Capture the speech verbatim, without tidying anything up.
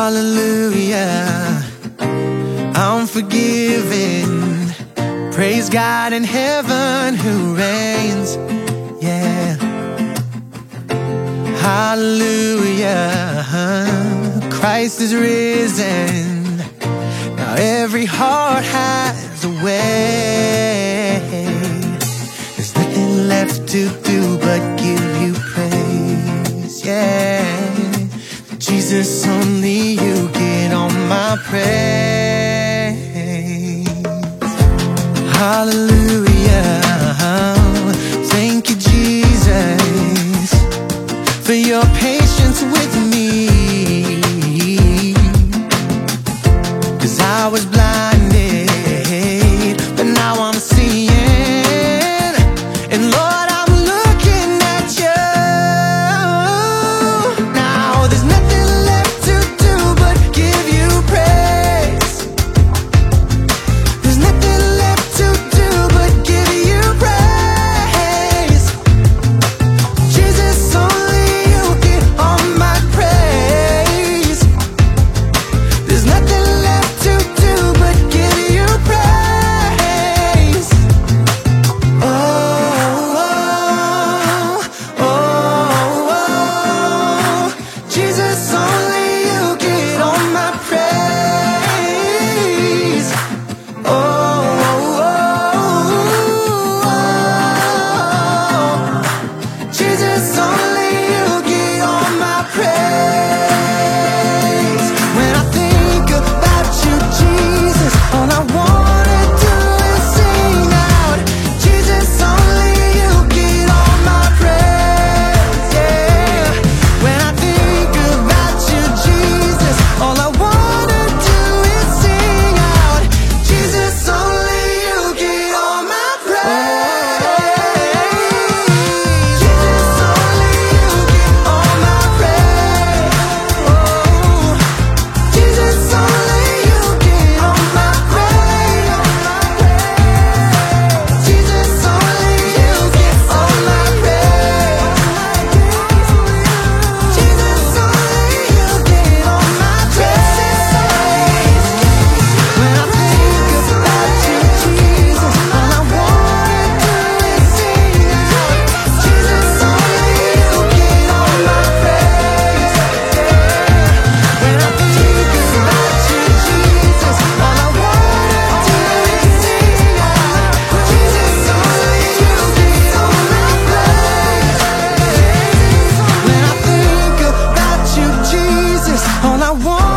Hallelujah, I'm forgiven. Praise God in heaven who reigns. Yeah. Hallelujah, Christ is risen. Now every heart has a way. There's nothing left to do but give you praise. Yeah. Jesus, only you get all my praise. Hallelujah, thank you, Jesus, for your patience with me. 'Cause I was blinded, but now I'm seeing. And Lord, I'm looking at you. Now there's nothing left to do but give you praise. There's nothing left to do but give you praise. Jesus, only you get all my praise. There's nothing left to do but give you praise. Oh, oh, oh, oh. Jesus, only you get all my praise. Oh, oh, oh, oh. Jesus, only you get all my praise. When I think about you, Jesus, all I wanna do is sing out. Jesus, only you get all my praise. Yeah. When I think about you, Jesus, all I wanna do is sing out. Jesus, only you get all my praise. Jesus, only you get all my praise. Oh, Jesus, only you get all my praise. Jesus, only you get all my praise. Jesus, only you get all my praise. When I think about you, Jesus, all I wanna do is sing out. Jesus, only you get all my praise. When I think about you, Jesus, all I wanna do is sing out. Jesus, only you get all my praise. When I think about you, Jesus, all I want